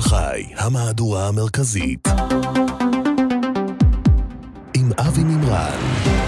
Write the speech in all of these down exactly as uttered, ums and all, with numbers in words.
חי, המהדורה המרכזית עם אבי מימרן.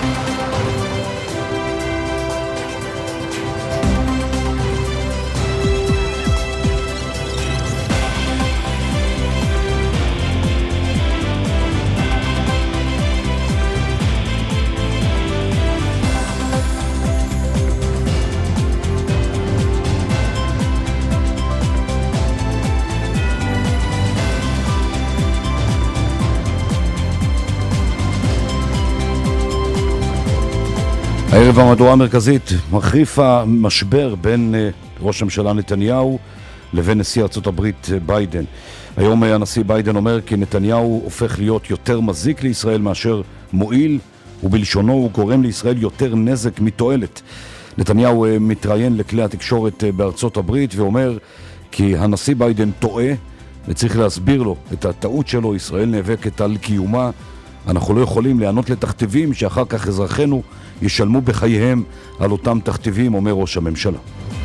הערב המהדורה המרכזית מחריף המשבר בין ראש הממשלה נתניהו לבין נשיא ארצות הברית ביידן. היום הנשיא ביידן אומר כי נתניהו הופך להיות יותר מזיק לישראל מאשר מועיל, ובלשונו הוא גורם לישראל יותר נזק מתועלת. נתניהו מתראיין לכלי התקשורת בארצות הברית ואומר כי הנשיא ביידן טועה וצריך להסביר לו את הטעות שלו. ישראל נאבקת על קיומה, אנחנו לא יכולים לענות לתכתיבים שאחר כך אזרחינו ישלמו בחייהם על אותם תכתיבים, אומר ראש הממשלה.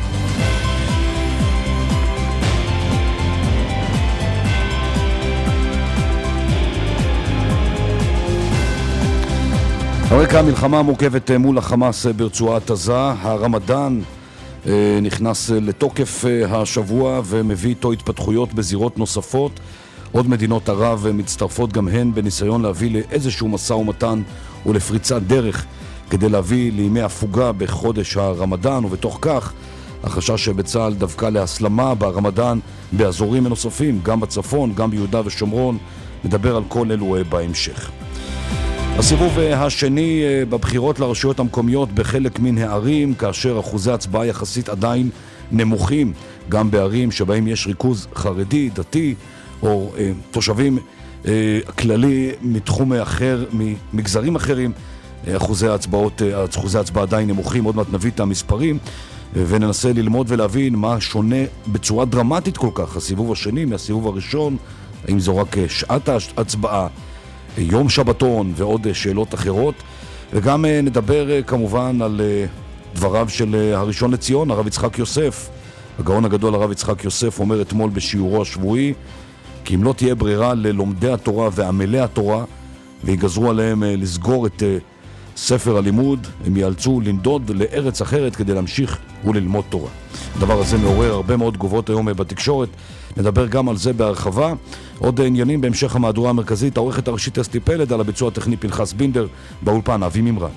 הרקע המלחמה המורכבת מול החמאס ברצועת עזה. הרמדאן נכנס לתוקף השבוע ומביא איתו התפתחויות בזירות נוספות. עוד מדינות ערב מצטרפות גם הן בניסיון להביא לאיזשהו משא ומתן ולפריצת דרך כדי להביא לימי הפוגה בחודש הרמדאן, ובתוך כך החשש שבצה"ל דווקא להסלמה ברמדאן באזורים נוספים, גם בצפון, גם ביהודה ושומרון. נדבר על כל אלו בהמשך. הסיבוב השני בבחירות לרשויות המקומיות בחלק מן הערים, כאשר אחוזי הצבעה יחסית עדיין נמוכים, גם בערים שבהם יש ריכוז חרדי, דתי, או אה, תושבים אה, כללי מתחום אחר, ממגזרים אחרים. אחוזי ההצבעות, אחוזי ההצבעה עדיין נמוכים. עוד מעט נביא את המספרים וננסה ללמוד ולהבין מה שונה בצורה דרמטית כל כך הסיבוב השני מהסיבוב הראשון. האם זו רק שעת ההצבעה, יום שבתון ועוד שאלות אחרות. וגם נדבר כמובן על דבריו של הראשון לציון, הרב יצחק יוסף. הגאון הגדול הרב יצחק יוסף אומר אתמול בשיעורו השבועי כי אם לא תהיה ברירה ללומדי התורה ועמלי התורה ויגזרו עליהם לסגור את ספר הלימוד, הם יאלצו לנדוד לארץ אחרת כדי להמשיך וללמוד תורה. הדבר הזה מעורר הרבה מאוד תגובות היום בתקשורת. נדבר גם על זה בהרחבה. עוד עניינים בהמשך המהדורה המרכזית. העורכת הראשית אסתי פלד, על הביצוע הטכני פנחס בינדר, באולפן אבי מימרן.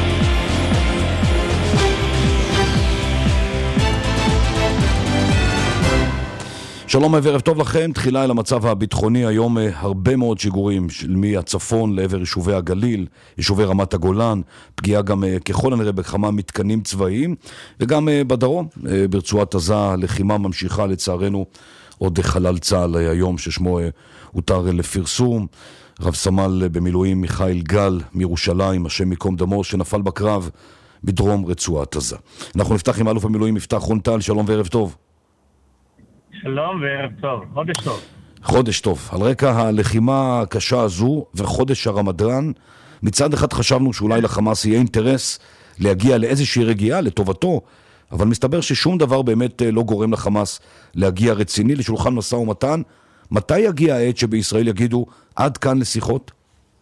שלום וערב טוב לכם. תחילה אל המצב הביטחוני. היום הרבה מאוד שיגורים מהצפון לעבר יישובי הגליל, יישובי רמת הגולן, פגיעה גם ככל הנראה בכמה מתקנים צבאיים, וגם בדרום ברצועת עזה לחימה ממשיכה לצערנו. עוד חלל צה"ל היום ששמו הותר לפרסום, רב סמל במילואים מיכאל גל מירושלים, השם מקום דמו, שנפל בקרב בדרום רצועת עזה. אנחנו נפתח עם אלוף המילואים יפתח רון-טל. שלום וערב טוב. שלום וערב טוב, חודש טוב. חודש טוב. על רקע הלחימה הקשה הזו וחודש הרמדאן, מצד אחד חשבנו שאולי לחמאס יהיה אינטרס להגיע לאיזושהי רגיעה לטובתו, אבל מסתבר ששום דבר באמת לא גורם לחמאס להגיע רציני לשולחן משא ומתן. מתי יגיע העת שבישראל יגידו עד כאן לשיחות?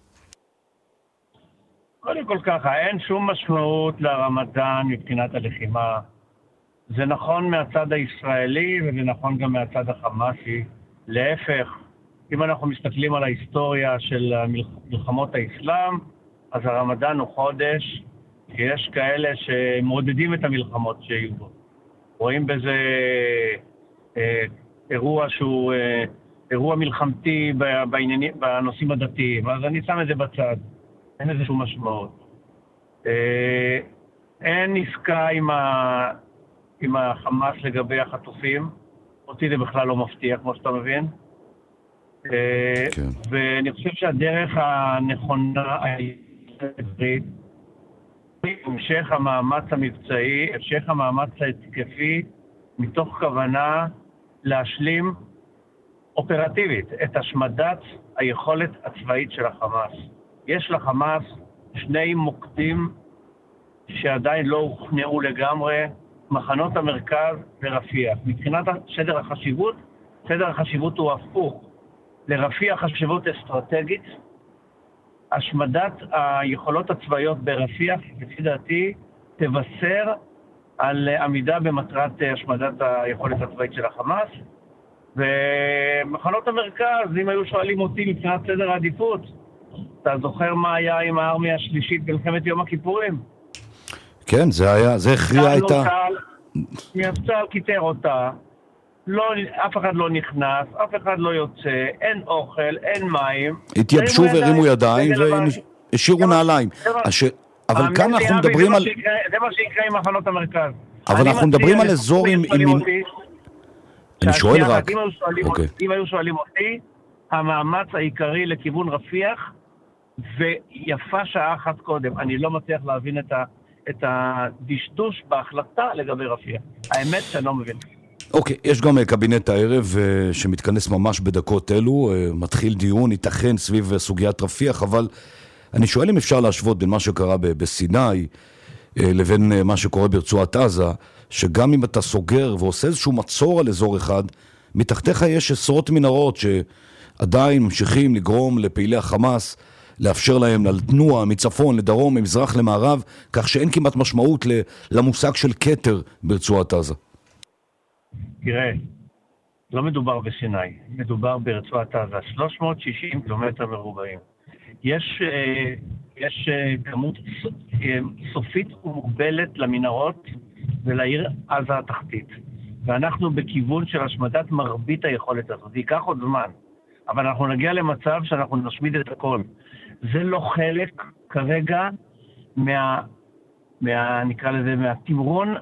קודם כל ככה, אין שום משמעות לרמדאן מבחינת הלחימה. זה נכון מהצד הישראלי וזה נכון גם מהצד החמאסי. להפך, אם אנחנו מסתכלים על ההיסטוריה של מלחמות האסלאם, אז הרמדאן הוא חודש שיש כאלה שמעודדים את המלחמות שיהיו בו. רואים בזה אה, אירוע שהוא אה, אירוע מלחמתי בעניינים, בנושאים הדתיים, אז אני שם את זה בצד. אין איזה שום משמעות. אה, אין עסקה עם ה... עם החמאס לגבי החטופים, אותי זה בכלל לא מפתיע, כמו שאתה מבין. כן. ואני חושב שהדרך הנכונה היא המשך המאמץ המבצעי, המשך המאמץ ההתקפי, מתוך כוונה להשלים אופרטיבית את השמדת היכולת הצבאית של החמאס. יש לחמאס שני מוקדים שעדיין לא הוכנעו לגמרי, מחנות המרכז ורפיח. מבחינת סדר החשיבות, סדר החשיבות הוא הפוך. לרפיח חשיבות אסטרטגית, השמדת היכולות הצבאיות ברפיח, לפי דעתי, תבשר על עמידה במטרת השמדת היכולת הצבאית של החמאס, ומחנות המרכז, אם היו שואלים אותי מבחינת סדר העדיפות, אתה זוכר מה היה עם הארמיה השלישית במלחמת יום הכיפורים? כן, זה היה, זה הכריע את ה... צה"ל כיתר אותה, לא, אף אחד לא נכנס, אף אחד לא יוצא, אין אוכל, אין מים. התייבשו והרימו ידיים והשאירו נעליים. אבל כאן אנחנו מדברים על... זה מה שיקרה עם מחנות המרכז. אבל אנחנו מדברים על אזור עם... אני שואל רק... אם היו שואלים אותי, המאמץ העיקרי לכיוון רפיח, ויפה שעה אחת קודם. אני לא מצליח להבין את הדשדוש בהחלטה לגבי רפיח. האמת שאני לא מבין. אוקיי, יש גם קבינט הערב שמתכנס ממש בדקות אלו, מתחיל דיון, ייתכן סביב סוגיית רפיח, אבל אני שואל אם אפשר להשוות בין מה שקרה בסיני לבין מה שקורה ברצועת עזה, שגם אם אתה סוגר ועושה איזשהו מצור על אזור אחד, מתחתיך יש עשרות מנהרות שעדיין ממשיכים לגרום לפעילי החמאס, לאפשר להם לתנוע מצפון, לדרום, ממזרח למערב, כך שאין כמעט משמעות למושג של קטר ברצועת עזה. תראה, לא מדובר בסיני, מדובר ברצועת עזה, שלוש מאות ושישים קילומטר מרובעים. יש, יש כמות סופית ומוגבלת למנהרות ולעיר עזה התחתית. ואנחנו בכיוון של השמדת מרבית היכולת הזאת. זה ייקח עוד זמן, אבל אנחנו נגיע למצב שאנחנו נשמיד את הכל. זה לא חלק כרגע מה, מה נקרא לזה, מהתמרון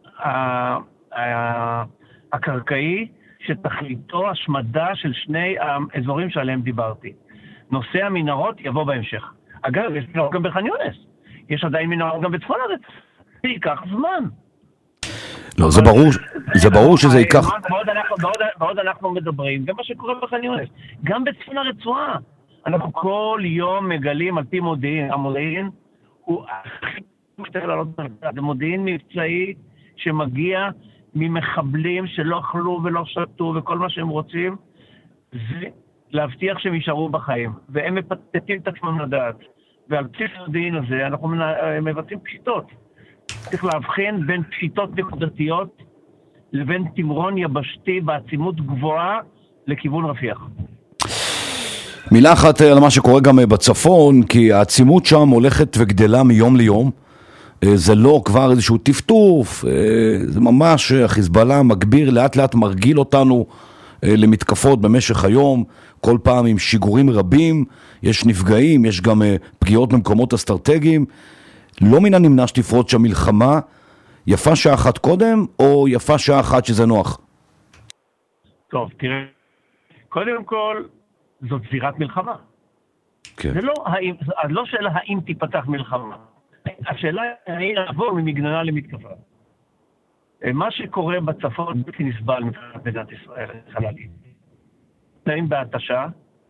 ה... הקרקעי שתכליתו השמדה של שני האזורים שעליהם דיברתי. נושא המנהרות יבוא בהמשך. אגב, יש מנהרות גם בח'אן יונס. יש עדיין מנהרות גם בצפון הארץ. זה ייקח זמן. לא, זה ברור, זה ברור שזה ייקח... בעוד אנחנו, בעוד, בעוד אנחנו מדברים, גם מה שקורה בח'אן יונס. גם בצפון הרצועה. אנחנו כל יום מגלים על פי מודיעין. המודיעין הוא הכי משתכל לעלות מרכז. זה מודיעין מבצעי שמגיע ממחבלים שלא אכלו ולא שתו וכל מה שהם רוצים, זה להבטיח שהם יישארו בחיים. והם מפתטים את עצמם לדעת. ועל בסיס המודיעין הזה אנחנו מבצעים פשיטות. צריך להבחין בין פשיטות נקודתיות לבין תמרון יבשתי בעצימות גבוהה לכיוון רפיח. מילה אחת על מה שקורה גם בצפון, כי העצימות שם הולכת וגדלה מיום ליום. זה לא כבר איזשהו טפטוף, זה ממש החיזבאללה מגביר, לאט לאט מרגיל אותנו למתקפות במשך היום, כל פעם עם שיגורים רבים, יש נפגעים, יש גם פגיעות במקומות אסטרטגיים. לא מן הנמנע שתפרוץ שהמלחמה יפה שעה אחת קודם, או יפה שעה אחת שזה נוח? טוב, תראה, קודם כל, זאת זירת מלחמה. כן. זה לא, האם, לא שאלה האם תיפתח מלחמה. השאלה היא לעבור ממגננה למתקפה. מה שקורה בצפון בלתי נסבל מבחינת מדינת ישראל, חלקי. נעים בהתשה,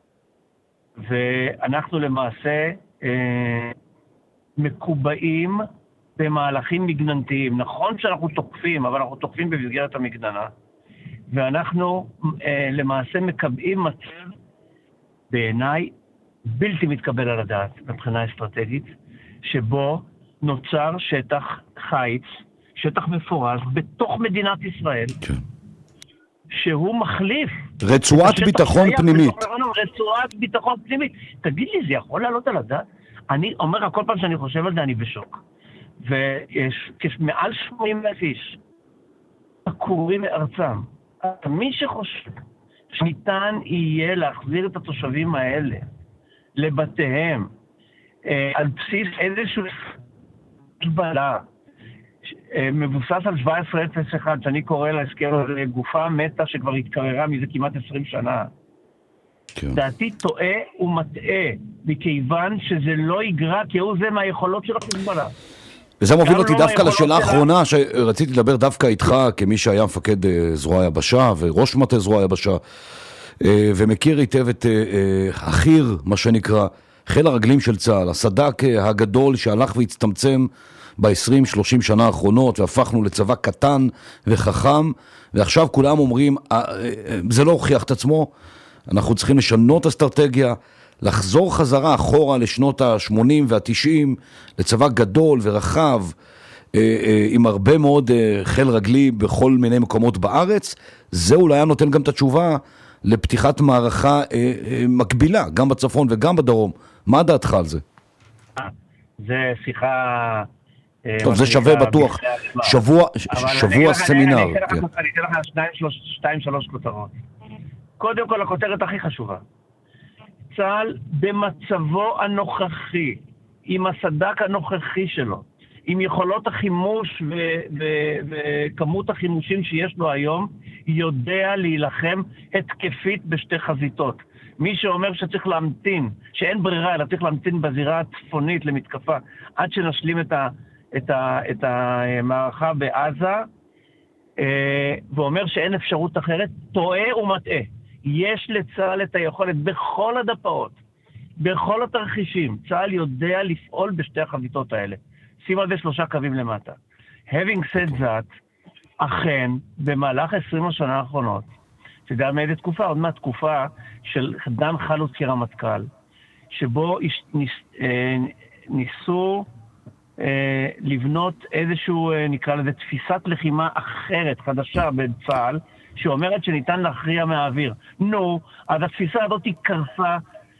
ואנחנו למעשה אה, מקובעים במהלכים מגננתיים. נכון שאנחנו תוקפים, אבל אנחנו תוקפים במסגרת המגננה, ואנחנו אה, למעשה מקבעים מצב בעיניי בלתי מתקבל על הדעת מבחינה אסטרטגית, שבו נוצר שטח חיץ, שטח מפורז, בתוך מדינת ישראל, כן. שהוא מחליף. רצועת ביטחון פנימית. רצועת ביטחון פנימית. תגיד לי, זה יכול לעלות על הדעת? אני אומר, כל פעם שאני חושב על זה, אני בשוק. ויש מעל שמונים אלף איש, עקורים מארצם. מי שחושב שניתן יהיה להחזיר את התושבים האלה לבתיהם, על בסיס איזשהו סבלה, מבוסס על שבע עשרה אפס אחת, שאני קורא להזכר לזה גופה מתה שכבר התקררה מזה כמעט עשרים שנה. דעתי טועה ומטעה, מכיוון שזה לא יגרע כהוא זה מהיכולות של החיזבאללה. וזה מוביל אותי דווקא לשאלה האחרונה, שרציתי לדבר דווקא איתך, כמי שהיה מפקד זרוע היבשה, וראש מטה זרוע היבשה, ומכיר היטב את החי"ר, מה שנקרא, חיל הרגלים של צה"ל, הסד"כ הגדול שהלך והצטמצם ב-עשרים שלושים שנה האחרונות, והפכנו לצבא קטן וחכם, ועכשיו כולם אומרים, זה לא הוכיח את עצמו, אנחנו צריכים לשנות אסטרטגיה, לחזור חזרה אחורה לשנות ה-שמונים וה-תשעים, לצבא גדול ורחב, עם הרבה מאוד חיל רגלי בכל מיני מקומות בארץ. זה אולי היה נותן גם את התשובה לפתיחת מערכה מקבילה, גם בצפון וגם בדרום. מה דעתך על זה? זה שיחה... טוב, זה שווה בטוח. שבוע, שבוע סמינר. אני אתן לך שתיים, שלוש כותרות. קודם כל, הכותרת הכי חשובה. צה"ל במצבו הנוכחי, עם הסדק הנוכחי שלו, עם יכולות החימוש וכמות החימושים שיש לו היום, יודע להילחם התקפית בשתי חזיתות. מי שאומר שצריך להמתין, שאין ברירה, אלא צריך להמתין בזירה הצפונית למתקפה, עד שנשלים את, ה, את, ה, את המערכה בעזה, ואומר שאין אפשרות אחרת, טועה ומטעה. יש לצה"ל את היכולת בכל הדפאות, בכל התרחישים, צה"ל יודע לפעול בשתי החזיתות האלה. שים על זה שלושה קווים למטה. Having said that, אכן, במהלך עשרים השנה האחרונות, שזה היה מאיזה תקופה, עוד מהתקופה של דן חלוץ כרמטכ"ל, שבו ניס, ניסו אה, לבנות איזשהו, נקרא לזה, תפיסת לחימה אחרת, חדשה בצה"ל, שאומרת שניתן להכריע מהאוויר. נו, אז התפיסה הזאת היא קרסה,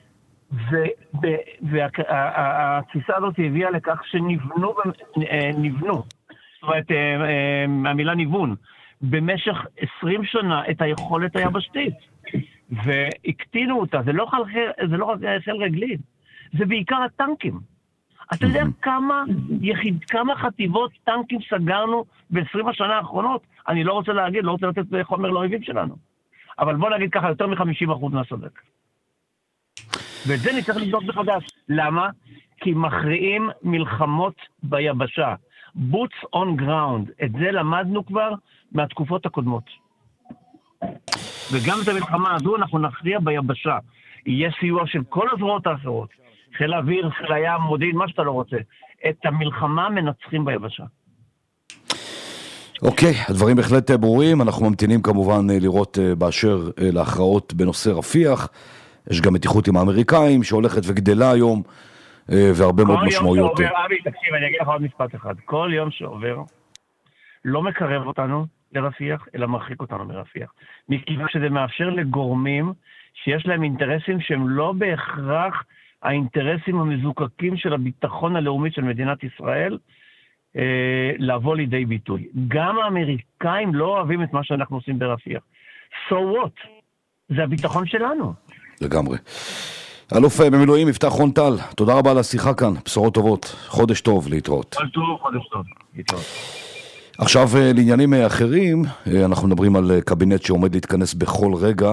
והתפיסה הזאת הביאה לכך שנבנו, נבנו, זאת אומרת, המילה ניוון, במשך עשרים שנה את היכולת היבשתית, והקטינו אותה. זה לא זה לא רק חיל רגלי, זה בעיקר הטנקים. אתה יודע כמה יחיד, כמה חטיבות טנקים סגרנו ב-עשרים השנה האחרונות? אני לא רוצה להגיד, לא רוצה לתת חומר לאויבים שלנו. אבל בוא נגיד ככה, יותר מ-חמישים אחוז מהסדק. ואת זה נצטרך לבדוק מחדש. למה? כי מכריעים מלחמות ביבשה. boots on ground. את זה למדנו כבר מהתקופות הקודמות. וגם את המלחמה הזו אנחנו נכריע ביבשה. יהיה סיוע של כל הזרועות האחרות. חיל האוויר, חיל הים, מודיעין, מה שאתה לא רוצה. את המלחמה מנצחים ביבשה. אוקיי, הדברים בהחלט ברורים. אנחנו ממתינים כמובן לראות באשר להכרעות בנושא רפיח. יש גם מתיחות עם האמריקאים שהולכת וגדלה היום, והרבה מאוד משמעויות. כל יום שעובר, אבי, תקשיב, אני אגיד לך עוד משפט אחד. כל יום שעובר לא מקרב אותנו לרפיח, אלא מרחיק אותנו מרפיח. מכיוון שזה מאפשר לגורמים שיש להם אינטרסים שהם לא בהכרח האינטרסים המזוקקים של הביטחון הלאומי של מדינת ישראל, אה, לבוא לידי ביטוי. גם האמריקאים לא אוהבים את מה שאנחנו עושים ברפיח. So what? זה הביטחון שלנו. לגמרי. אלוף במילואים יפתח רון-טל, תודה רבה על השיחה כאן, בשורות טובות, חודש טוב, להתראות. כל טוב, חודש טוב, להתראות. עכשיו לעניינים אחרים, אנחנו מדברים על קבינט שעומד להתכנס בכל רגע,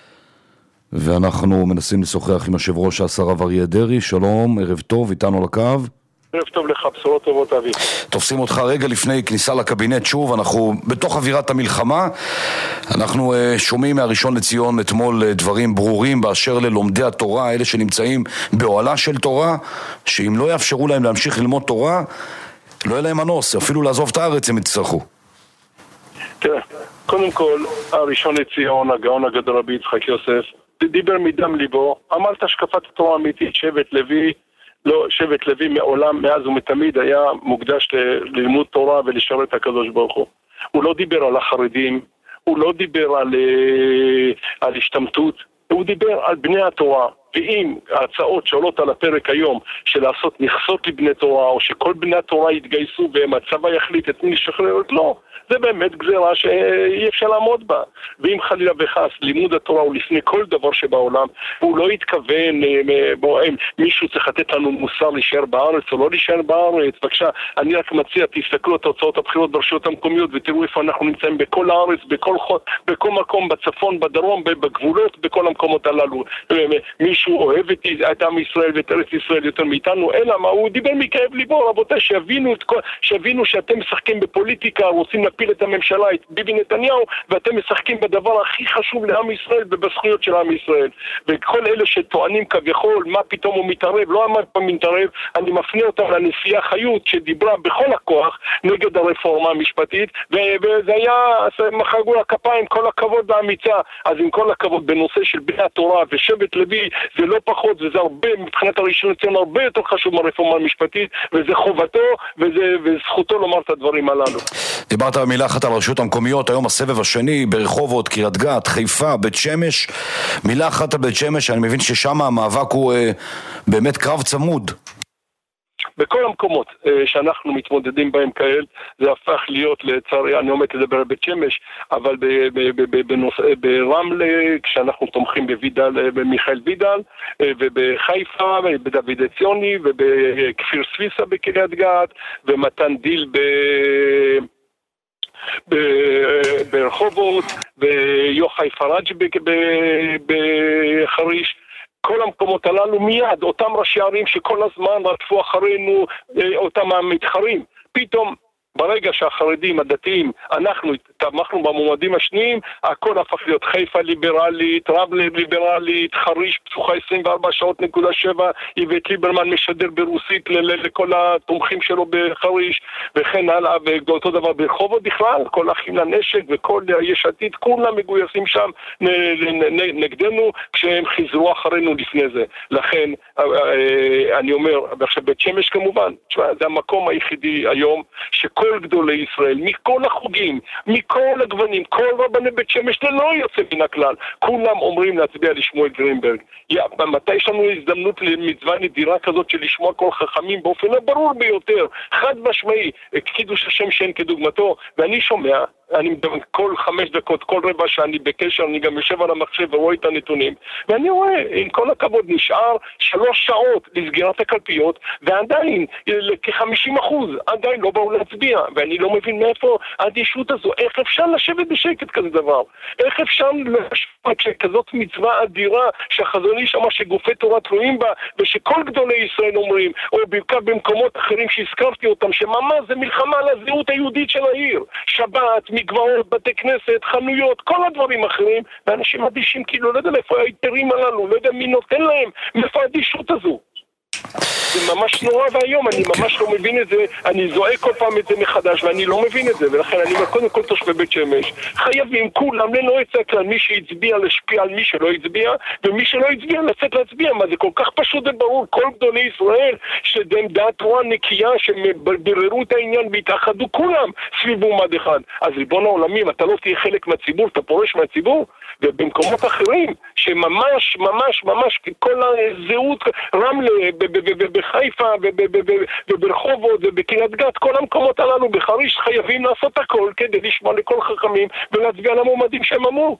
ואנחנו מנסים לשוחח עם יושב ראש השר אריה דרעי. שלום, ערב טוב, איתנו לקו. ערב טוב לך, בשורות טובות אבי. תופסים אותך רגע לפני כניסה לקבינט שוב, אנחנו בתוך אווירת המלחמה, אנחנו uh, שומעים מהראשון לציון אתמול uh, דברים ברורים באשר ללומדי התורה, אלה שנמצאים באוהלה של תורה, שאם לא יאפשרו להם להמשיך ללמוד תורה, לא יהיה להם מנוס, אפילו לעזוב את הארץ הם יצטרכו. תראה, קודם כל, הראשון לציון, הגאון הגדול רבי יצחק יוסף, דיבר מדם ליבו, אמר את השקפת התורה האמיתית, שבט לוי, לא, שבט לוי מעולם, מאז ומתמיד היה מוקדש ללימוד תורה ולשרת הקדוש ברוך הוא. הוא לא דיבר על החרדים, הוא לא דיבר על, על השתמטות, הוא דיבר על בני התורה. ואם ההצעות שעולות על הפרק היום של לעשות מכסות לבני תורה, או שכל בני התורה יתגייסו והצבא יחליט את מי לשחרר, לא, זה באמת גזירה שאי אפשר לעמוד בה. ואם חלילה וחס לימוד התורה הוא לפני כל דבר שבעולם, הוא לא יתכוון, בוא, מישהו צריך לתת לנו מוסר להישאר בארץ או לא להישאר בארץ. בבקשה, אני רק מציע, תסתכלו את תוצאות הבחירות ברשויות המקומיות ותראו איפה אנחנו נמצאים בכל הארץ, בכל, בכל מקום, בצפון, בדרום, בגבולות, בכל המקומות הללו. מישהו שהוא אוהב את, את עם ישראל ואת ארץ ישראל יותר מאיתנו, אלא מה, הוא דיבר מכאב ליבו, רבותיי, שיבינו, את כל, שיבינו שאתם משחקים בפוליטיקה, רוצים להפיל את הממשלה, את ביבי נתניהו, ואתם משחקים בדבר הכי חשוב לעם ישראל ובזכויות של עם ישראל. וכל אלה שטוענים כביכול, מה פתאום הוא מתערב, לא אמר פעם מתערב, אני מפנה אותם לנשיאה חיות שדיברה בכל הכוח נגד הרפורמה המשפטית, וזה היה, מחגו לכפיים, כל הכבוד והאמיצה. אז עם כל הכבוד בנושא של בני התורה ושבט לוי, זה לא פחות, וזה הרבה, מבחינת הראשון לציון, הרבה יותר חשוב מהרפורמה המשפטית, וזה חובתו וזה, וזכותו לומר את הדברים הללו. דיברת במילה אחת על רשויות המקומיות, היום הסבב השני, ברחובות, קריית גת, חיפה, בית שמש. מילה אחת על בית שמש, אני מבין ששם המאבק הוא אה, באמת קרב צמוד. בכל המקומות שאנחנו מתמודדים בהם כאל, זה הפך להיות לצערי, אני עומד לדבר על בית שמש, אבל ברמלה, כשאנחנו תומכים בוידל, במיכאל וידל, ובחיפה, בדוד ציוני, ובכפיר סוויסה בקריית גת, ומתן דיל ב... ברחובות, ויוחאי פראג' בחריש. כל המקומות הללו מיד, אותם ראשי ערים שכל הזמן רדפו אחרינו, אותם המתחרים. פתאום, ברגע שהחרדים, הדתיים, אנחנו תמכנו במועמדים השניים, הכל הפך להיות חיפה ליברלית, רמלה ליברלית, חריש פתוחה עשרים וארבע שעות נקודה שבע, איווט ליברמן משדר ברוסית לכל התומכים שלו בחריש, וכן הלאה, ואותו דבר ברחובות בכלל, כל אחים לנשק וכל יש עתיד, כולם מגויסים שם נגדנו, כשהם חיזרו אחרינו לפני זה. לכן, אני אומר, ועכשיו בית שמש כמובן, זה המקום היחידי היום, שכל כל גדולי ישראל, מכל החוגים, מכל הגוונים, כל רבני בית שמש, זה לא יוצא מן הכלל. כולם אומרים להצביע לשמואל גרינברג. מתי יש לנו הזדמנות למצווה נדירה כזאת של לשמוע כל חכמים באופן הברור ביותר, חד משמעי, קידוש השם שאין כדוגמתו, ואני שומע, אני מדבר כל חמש דקות, כל רבע שאני בקשר, אני גם יושב על המחשב ורואה את הנתונים, ואני רואה, עם כל הכבוד, נשאר שלוש שעות לסגירת הקלפיות, ועדיין, כ-חמישים אחוז, עדיין לא באו להצביע, ואני לא מבין מאיפה האדישות הזו, איך אפשר לשבת בשקט כזה דבר? איך אפשר לשבת שכזאת מצווה אדירה, שהחזון איש אמר שגופי תורה תלויים בה, ושכל גדולי ישראל אומרים, או בעיקר במקומות אחרים שהזכרתי אותם, שממש זה מלחמה על הזהות היהודית של העיר, שבת, מגבעות, בתי כנסת, חנויות, כל הדברים אחרים, ואנשים אדישים כאילו, לא יודע איפה היתרים הללו, לא יודע מי נותן להם, מאיפה האדישות הזו. זה ממש נורא והיום, אני ממש לא מבין את זה, אני זועק כל פעם את זה מחדש ואני לא מבין את זה, ולכן אני אומר קודם כל תושבי בית שמש חייבים כולם לנוע את הכלל, מי שהצביע להשפיע על מי שלא הצביע, ומי שלא הצביע לצאת להצביע. מה זה כל כך פשוט וברור, כל גדולי ישראל שדעת תורה נקייה שבררו את העניין והתאחדו כולם סביב מועמד אחד. אז ריבון העולמים, אתה לא תהיה חלק מהציבור, אתה פורש מהציבור, ובמקומות אחרים שממש ממש ממש כל הזהות, רמלה בחיפה וברחובות ובקריית גת, כל המקומות הללו בחריש חייבים לעשות הכל כדי לשמוע לכל חכמים ולהצביע למועמדים שהם אמרו.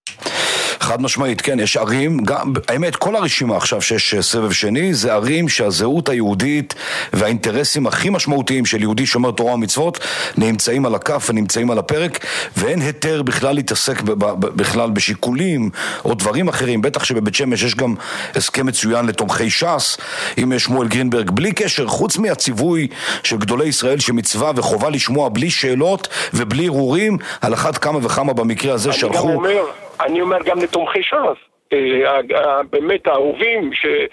חד משמעית, כן, יש ערים, גם, האמת, כל הרשימה עכשיו שיש סבב שני, זה ערים שהזהות היהודית והאינטרסים הכי משמעותיים של יהודי שומר תורה ומצוות נמצאים על הכף ונמצאים על הפרק, ואין היתר בכלל להתעסק ב- ב- בכלל בשיקולים או דברים אחרים. בטח שבבית שמש יש גם הסכם מצוין לתומכי ש"ס, עם שמואל גרינברג, בלי קשר, חוץ מהציווי של גדולי ישראל שמצווה וחובה לשמוע בלי שאלות ובלי ערעורים, על אחת כמה וכמה במקרה הזה שלחו... אני אומר גם לתומכי ש"ס, באמת האהובים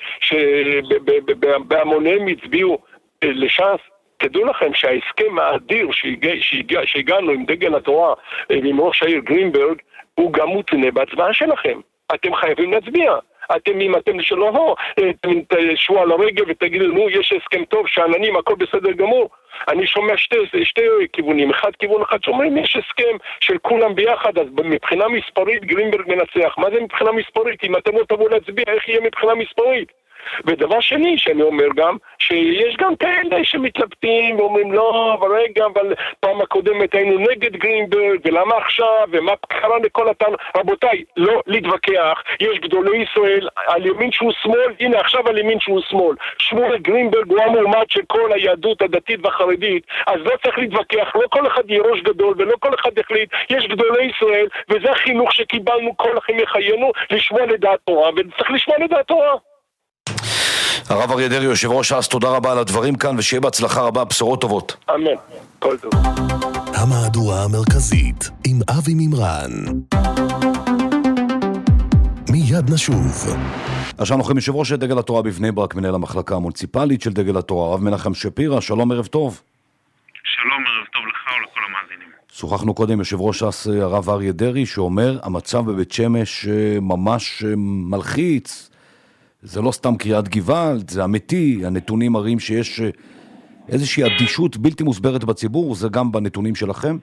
שבהמוניהם הצביעו לש"ס, תדעו לכם שההסכם האדיר שהגענו עם דגל התורה ועם ראש העיר גרינברג, הוא גם מותנה בהצבעה שלכם. אתם חייבים להצביע. אתם, אם אתם שלא, אתם תשבו על הרגל ותגידו, נו, יש הסכם טוב, שעננים, הכל בסדר גמור. אני שומע שתי, שתי כיוונים, אחד כיוון אחד שאומרים, יש הסכם של כולם ביחד, אז מבחינה מספרית גרינברג מנצח. מה זה מבחינה מספרית? אם אתם לא תבואו להצביע, איך יהיה מבחינה מספרית? ודבר שני שאני אומר גם, שיש גם כאלה שמתלבטים ואומרים לא, אבל רגע, אבל פעם הקודמת היינו נגד גרינברג, ולמה עכשיו, ומה קרה לכל התן, רבותיי, לא להתווכח, יש גדולי ישראל על ימין שהוא שמאל, הנה עכשיו על ימין שהוא שמאל, שמואל גרינברג הוא המועמד של כל היהדות הדתית והחרדית, אז לא צריך להתווכח, לא כל אחד יהיה ראש גדול ולא כל אחד יחליט, יש גדולי ישראל, וזה החינוך שקיבלנו כל החיים לחיינו, לשמוע לדעת תורה, וצריך לשמוע לדעת תורה. הרב אריה דרעי, יושב ראש ש"ס, תודה רבה על הדברים כאן, ושיהיה בהצלחה רבה, בשורות טובות. אמן, כל טוב. המהדורה המרכזית עם אבי מימרן. מיד נשוב. עכשיו אנחנו עם יושב ראש דגל התורה בבני ברק, מנהל המחלקה המוניציפלית של דגל התורה, הרב מנחם שפירא, שלום, ערב טוב. שלום, ערב טוב לך ולכל המאזינים. שוחחנו קודם יושב ראש ש"ס הרב אריה דרעי, שאומר המצב בבית שמש ממש מלחיץ, זה לא סתם קריאת גוואלד, זה אמיתי, הנתונים מראים שיש איזושהי אדישות בלתי מוסברת בציבור, זה גם בנתונים שלכם?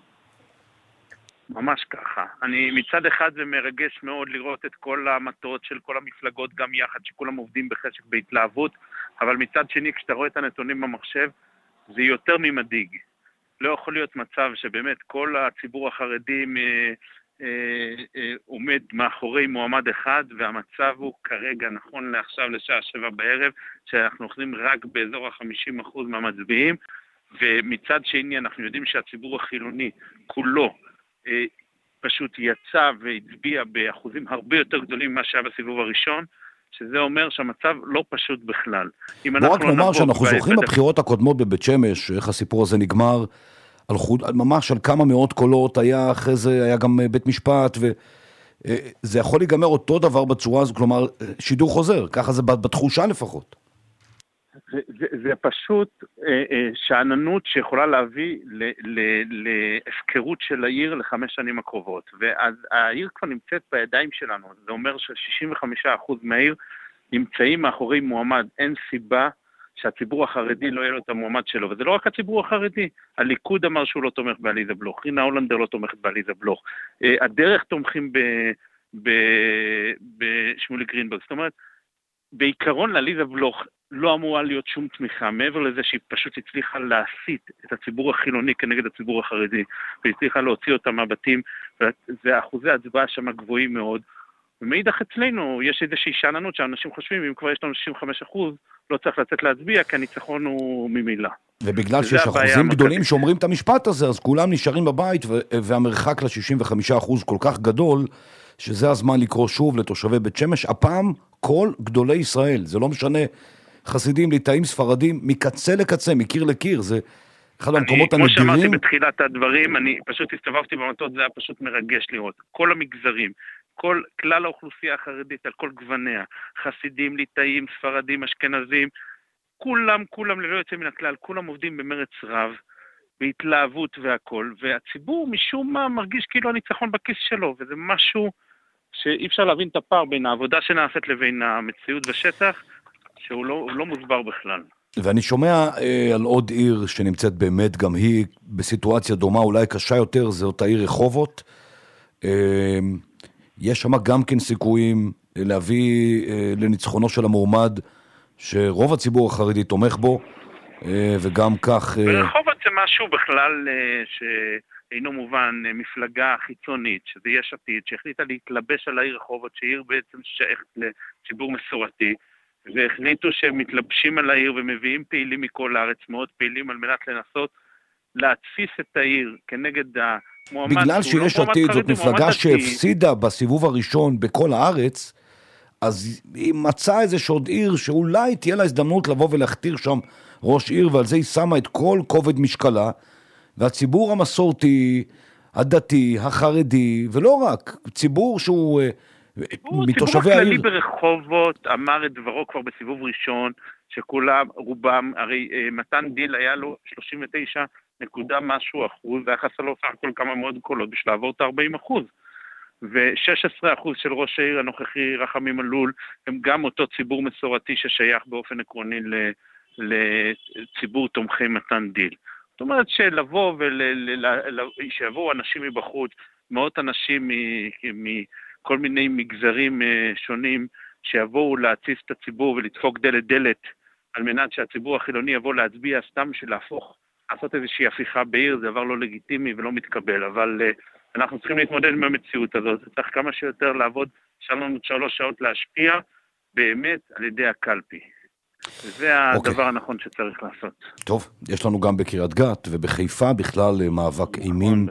ממש ככה. אני מצד אחד זה מרגש מאוד לראות את כל המטרות של כל המפלגות גם יחד, שכולם עובדים בחשק בהתלהבות, אבל מצד שני כשאתה רואה את הנתונים במחשב, זה יותר ממדאיג. לא יכול להיות מצב שבאמת כל הציבור החרדי אה, אה, אה, עומד מאחורי מועמד אחד, והמצב הוא כרגע נכון לעכשיו לשעה שבע בערב, שאנחנו אוכלים רק באזור ה-חמישים אחוז מהמצביעים, ומצד שני אנחנו יודעים שהציבור החילוני כולו אה, פשוט יצא והצביע באחוזים הרבה יותר גדולים ממה שהיה בסיבוב הראשון, שזה אומר שהמצב לא פשוט בכלל. בוא רק נאמר שאנחנו זוכרים בבחירות הקודמות בבית שמש, איך הסיפור הזה נגמר, על חוד, ממש על כמה מאות קולות, היה אחרי זה, היה גם בית משפט, וזה יכול להיגמר אותו דבר בצורה הזו, כלומר, שידור חוזר, ככה זה בתחושה לפחות. זה, זה, זה פשוט אה, אה, שעננות שיכולה להביא ל, ל, להפקרות של העיר לחמש שנים הקרובות, ואז העיר כבר נמצאת בידיים שלנו, זה אומר ש-שישים וחמישה אחוז מהעיר נמצאים מאחורי מועמד, אין סיבה שהציבור החרדי לא יהיה לו את המועמד שלו, וזה לא רק הציבור החרדי, הליכוד אמר שהוא לא תומך בעליזה בלוך, רינה הולנדר לא תומכת בעליזה בלוך, אה, הדרך תומכים ב, ב, בשמולי גרינברג, זאת אומרת, בעיקרון לעליזה בלוך לא אמורה להיות שום תמיכה, מעבר לזה שהיא פשוט הצליחה להסית את הציבור החילוני כנגד הציבור החרדי, והצליחה להוציא אותם מהבתים, ואחוזי ההצבעה שם גבוהים מאוד, ומאידך אצלנו יש איזושהי שעננות שאנשים חושבים, אם כבר יש לנו שישים וחמישה אחוז, לא צריך לצאת להצביע, כי הניצחון הוא ממילא. ובגלל שיש אחוזים גדולים שאומרים את המשפט הזה, אז כולם נשארים בבית, והמרחק ל-שישים וחמישה אחוז כל כך גדול, שזה הזמן לקרוא שוב לתושבי בית שמש, הפעם כל גדולי ישראל, זה לא משנה, חסידים, ליטאים, ספרדים, מקצה לקצה, מקיר לקיר, זה אחד המקומות הנדירים. כמו שאמרתי בתחילת הדברים, אני פשוט הסתובבתי במטות, זה היה פשוט מרגש לראות. כל המגזרים, כל כלל האוכלוסייה החרדית, על כל גווניה, חסידים, ליטאים, ספרדים, אשכנזים, כולם, כולם ללא יוצא מן הכלל, כולם עובדים במרץ רב, בהתלהבות והכל, והציבור משום מה מרגיש כאילו הניצחון בכיס שלו, וזה משהו שאי אפשר להבין את הפער בין העבודה שנעשית לבין המציאות בשטח, שהוא לא, לא מוסבר בכלל. ואני שומע אה, על עוד עיר שנמצאת באמת גם היא בסיטואציה דומה, אולי קשה יותר, זה אותה עיר רחובות. אה, יש שם גם כן סיכויים להביא אה, לניצחונו של המועמד, שרוב הציבור החרדי תומך בו, אה, וגם כך... אה... ברחובות זה משהו בכלל אה, שאינו מובן, אה, מפלגה חיצונית, שזה יש עתיד, שהחליטה להתלבש על העיר רחובות, שעיר בעצם שייכת לציבור מסורתי, והחליטו שהם מתלבשים על העיר ומביאים פעילים מכל הארץ, מאוד פעילים על מנת לנסות להתפיס את העיר כנגד המועמד. בגלל שיש עתיד, זאת מפלגה שהפסידה בסיבוב הראשון בכל הארץ, אז היא מצאה איזה שעוד עיר שאולי תהיה לה הזדמנות לבוא ולהכתיר שם ראש עיר, ועל זה היא שמה את כל כובד משקלה, והציבור המסורתי, הדתי, החרדי, ולא רק, ציבור שהוא... ציבור הכללי ברחובות אמר את דברו כבר בסיבוב ראשון, שכולם, רובם, הרי מתן דיל היה לו שלושים ותשע נקודה משהו אחוז, והיחס לו סך הכל כמה מאוד קולות בשביל לעבור את ה-ארבעים אחוז. ו-שש עשרה אחוז של ראש העיר הנוכחי רחמים אלול, הם גם אותו ציבור מסורתי ששייך באופן עקרוני לציבור תומכי מתן דיל. זאת אומרת שלבוא ושיבואו אנשים מבחוץ, מאות אנשים מ... כל מיני מגזרים שונים, שיבואו להציף את הציבור ולדפוק דלת דלת, על מנת שהציבור החילוני יבוא להצביע סתם בשביל להפוך, לעשות איזושהי הפיכה בעיר, זה דבר לא לגיטימי ולא מתקבל, אבל uh, אנחנו צריכים להתמודד עם המציאות הזאת, צריך כמה שיותר לעבוד, שלנו שלוש שעות להשפיע, באמת על ידי הקלפי. וזה הדבר okay. הנכון שצריך לעשות. טוב, יש לנו גם בקריית גת ובחיפה בכלל מאבק אימים.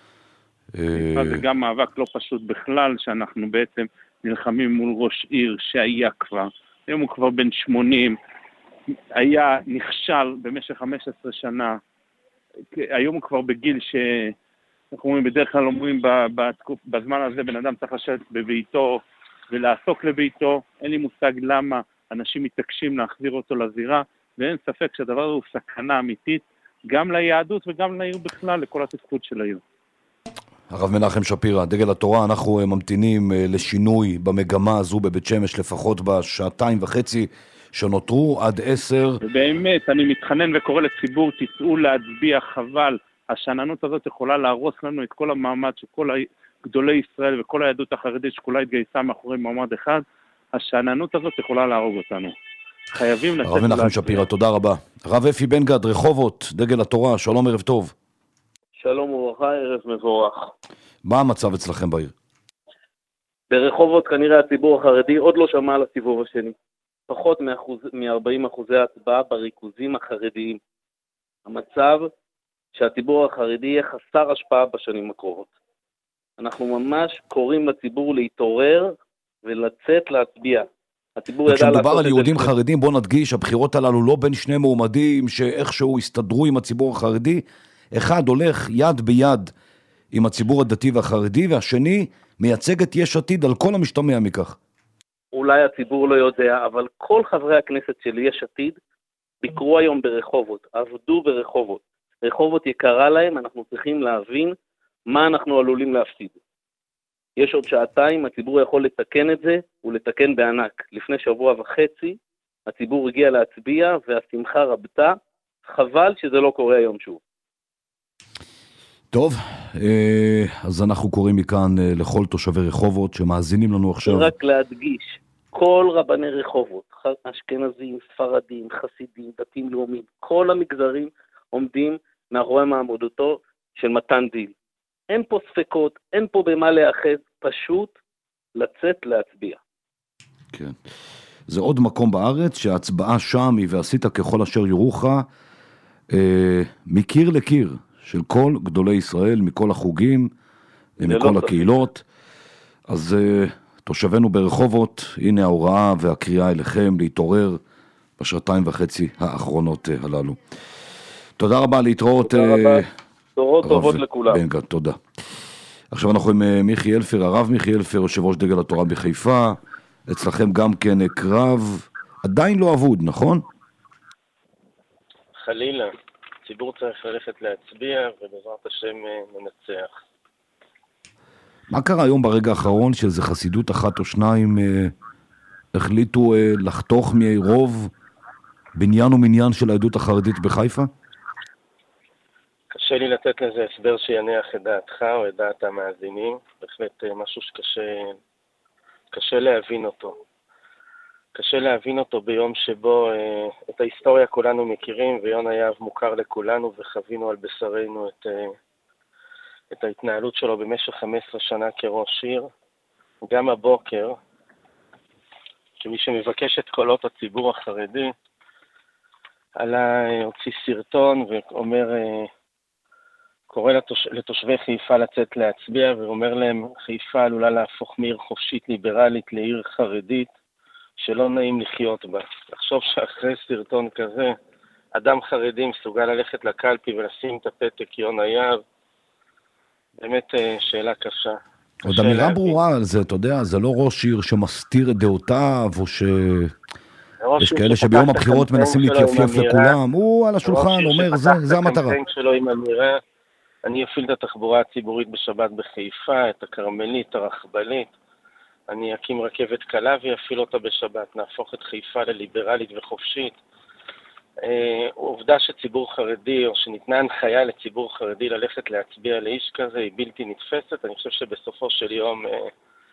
בחיפה זה גם מאבק לא פשוט בכלל, שאנחנו בעצם נלחמים מול ראש עיר שהיה כבר, היום הוא כבר בן שמונים, היה נכשל במשך חמש עשרה שנה, היום הוא כבר בגיל ש... אנחנו אומרים, בדרך כלל אומרים בזמן הזה בן אדם צריך לשבת בביתו ולעסוק לביתו, אין לי מושג למה אנשים מתעקשים להחזיר אותו לזירה, ואין ספק שהדבר הוא סכנה אמיתית, גם ליהדות וגם לעיר בכלל, לכל התפקוד של העיר. הרב מנחם שפירא, דגל התורה, אנחנו ממתינים לשינוי במגמה הזו בבית שמש, לפחות בשעתיים וחצי שנותרו עד עשר. ובאמת, אני מתחנן וקורא לציבור, תצאו להצביע, חבל. השעננות הזאת יכולה להרוס לנו את כל המעמד של כל גדולי ישראל וכל היהדות החרדית שכולה התגייסה מאחורי מעמד אחד. השעננות הזאת יכולה להרוג אותנו. חייבים לצאת הרב מנחם שפירא, תודה רבה. הרב אפי בן גד, רחובות, דגל התורה, שלום, ערב טוב. שלום וברכה, ערב מבורך. מה המצב אצלכם בעיר? ברחובות כנראה הציבור החרדי עוד לא שמע על הסיבוב השני. פחות מ-ארבעים אחוזי הצבעה בריכוזים החרדיים. המצב שהציבור החרדי יהיה חסר השפעה בשנים הקרובות. אנחנו ממש קוראים לציבור להתעורר ולצאת להצביע. כשמדובר על יהודים חרדים, בוא נדגיש, הבחירות הללו לא בין שני מועמדים שאיכשהו הסתדרו עם הציבור החרדי, אחד הולך יד ביד עם הציבור הדתי והחרדי, והשני מייצג את יש עתיד על כל המשתמע מכך. אולי הציבור לא יודע, אבל כל חברי הכנסת של יש עתיד ביקרו היום ברחובות, עבדו ברחובות. רחובות יקרה להם, אנחנו צריכים להבין מה אנחנו עלולים להפסיד. יש עוד שעתיים, הציבור יכול לתקן את זה, ולתקן בענק. לפני שבוע וחצי, הציבור הגיע להצביע, והשמחה רבתה. חבל שזה לא קורה היום שוב. טוב, אז אנחנו קוראים מכאן לכל תושבי רחובות שמאזינים לנו עכשיו. רק להדגיש, כל רבני רחובות, אשכנזים, ספרדים, חסידים, דתיים לאומיים, כל המגזרים עומדים מאחורי מעמדותו של מתן דיל. אין פה ספקות, אין פה במה לאחד, פשוט לצאת להצביע. כן. זה עוד מקום בארץ שההצבעה שם היא ועשית ככל אשר יורוך, אה, מקיר לקיר של כל גדולי ישראל, מכל החוגים, מכל הקהילות. אז אה, תושבנו ברחובות, הנה ההוראה והקריאה אליכם להתעורר בשעתיים וחצי האחרונות אה, הללו. תודה רבה, להתראות. תודה רבה. תורות טובות לכולם. בן גד, תודה. עכשיו אנחנו עם מיכי אלפר, הרב מיכי אלפר, יושב ראש דגל התורה בחיפה. אצלכם גם כן קרב, עדיין לא אבוד, נכון? חלילה. הציבור צריך ללכת להצביע, ובעזרת השם ננצח. מה קרה היום ברגע האחרון, שאיזה חסידות אחת או שניים אה, החליטו אה, לחתוך מרוב בניין ומניין של העדות החרדית בחיפה? קשה לי לתת לזה הסבר שיניח את דעתך או את דעת המאזינים. בהחלט משהו שקשה קשה להבין אותו. קשה להבין אותו ביום שבו אה, את ההיסטוריה כולנו מכירים, ויונה יהב מוכר לכולנו וחווינו על בשרנו את, אה, את ההתנהלות שלו במשך חמש עשרה שנה כראש עיר. גם הבוקר, כמי שמבקש את קולות הציבור החרדי, עלה, הוציא סרטון ואומר, קורא לתוש... לתושבי חיפה לצאת להצביע, ואומר להם, חיפה עלולה להפוך מעיר חופשית ליברלית לעיר חרדית, שלא נעים לחיות בה. לחשוב שאחרי סרטון כזה, אדם חרדי מסוגל ללכת לקלפי ולשים את הפתק יונה יהב, באמת שאלה קשה. עוד אמירה ברורה על זה, אתה יודע, זה לא ראש עיר שמסתיר את דעותיו, או ש... יש כאלה שביום הבחירות מנסים להתייפייף לכולם, הוא על השולחן אומר, זה המטרה. הקמפיין שלו עם אמירה, אני אפעיל את התחבורה הציבורית בשבת בחיפה, את הקרמלית, הרכבלית, אני אקים רכבת קלה ויפעיל אותה בשבת, נהפוך את חיפה לליברלית וחופשית. עובדה שציבור חרדי, או שניתנה הנחיה לציבור חרדי ללכת להצביע לאיש כזה, היא בלתי נתפסת. אני חושב שבסופו של יום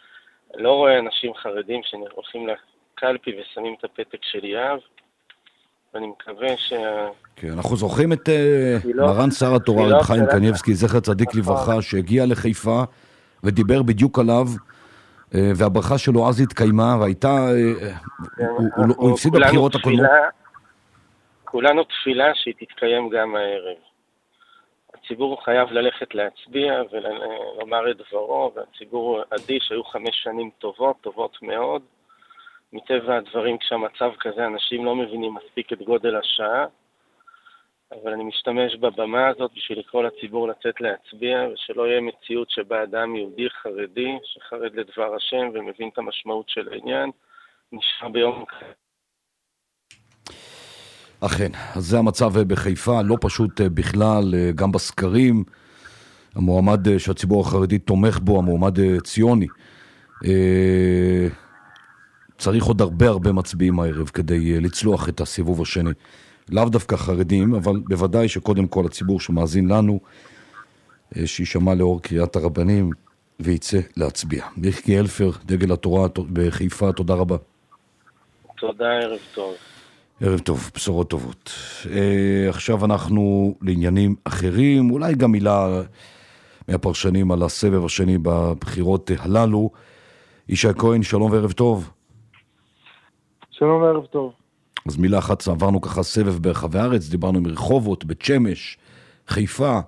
לא רואה אנשים חרדים שהולכים לקלפי ושמים את הפתק של יהב, ואני מקווה ש... כן, אנחנו זוכרים את מרן שר התורה, רב חיים קניבסקי, זכר צדיק לברכה, שהגיע לחיפה ודיבר בדיוק עליו, והברכה שלו אז התקיימה, והייתה... הוא הפסיד בבחירות הקודמות. כולנו תפילה שהיא תתקיים גם הערב. הציבור חייב ללכת להצביע ולומר את דברו, והציבור אדיש, היו חמש שנים טובות, טובות מאוד. מטבע הדברים, כשהמצב כזה, אנשים לא מבינים מספיק את גודל השעה, אבל אני משתמש בבמה הזאת בשביל לקרוא לציבור לצאת להצביע, ושלא יהיה מציאות שבה אדם יהודי חרדי, שחרד לדבר השם ומבין את המשמעות של העניין, נשאר ביום כזה. אכן, אז זה המצב בחיפה, לא פשוט בכלל, גם בסקרים, המועמד שהציבור החרדי תומך בו, המועמד ציוני, צריך עוד הרבה הרבה מצביעים הערב כדי לצלוח את הסיבוב השני. לאו דווקא חרדים, אבל בוודאי שקודם כל הציבור שמאזין לנו, שישמע לאור קריאת הרבנים ויצא להצביע. יחקי אלפר, דגל התורה בחיפה, תודה רבה. תודה, ערב טוב. ערב טוב, בשורות טובות. עכשיו אנחנו לעניינים אחרים, אולי גם מילה מהפרשנים על הסבב השני בבחירות הללו. ישי כהן, שלום וערב טוב. שלום וערב טוב. אז מילה אחת, עברנו ככה סבב ברחבי הארץ, דיברנו עם רחובות, בית שמש, חיפה,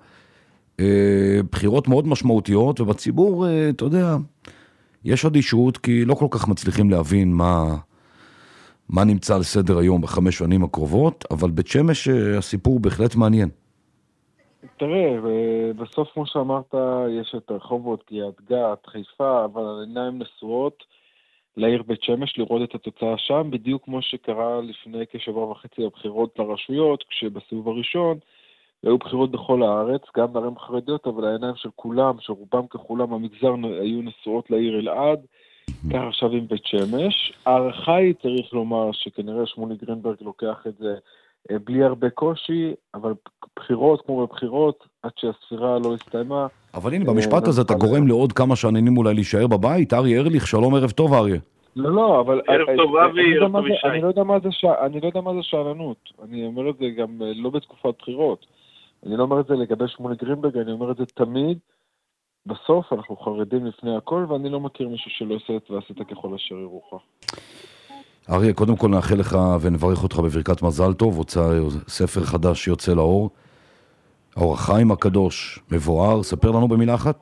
בחירות מאוד משמעותיות, ובציבור, אתה יודע, יש אדישות, כי לא כל כך מצליחים להבין מה, מה נמצא על סדר היום בחמש שנים הקרובות, אבל בית שמש הסיפור בהחלט מעניין. תראה, בסוף כמו שאמרת, יש את רחובות, קריית גת, חיפה, אבל העיניים נשואות לעיר בית שמש, לראות את התוצאה שם, בדיוק כמו שקרה לפני כשבוע וחצי הבחירות לרשויות, כשבסיבוב הראשון היו בחירות בכל הארץ, גם בערים חרדיות, אבל העיניים של כולם, שרובם ככולם המגזר היו נשואות לעיר אלעד, כך עכשיו עם בית שמש. הערכה היא, צריך לומר, שכנראה שמוני גרינברג לוקח את זה בלי הרבה קושי, אבל בחירות כמו בבחירות, עד שהספירה לא הסתיימה. אבל הנה, במשפט הזה אתה גורם לעוד כמה שעניינים אולי להישאר בבית. אריה ארליך, שלום, ערב טוב, אריה. לא, לא, אבל... ערב טוב, אבי, ערב טוב, ישי. אני לא יודע מה זה שעננות. אני אומר את זה גם לא בתקופת בחירות. אני לא אומר את זה לגבי שמוני גרינברג, אני אומר את זה תמיד. בסוף אנחנו חרדים לפני הכל, ואני לא מכיר מישהו שלא עושה את ועשית ככל אשר ירוחך. אריה, קודם כל נאחל לך ונברך אותך בברכת מזל טוב, הוצא ספר חדש שיוצא לאור, האור החיים הקדוש, מבואר, ספר לנו במילה אחת.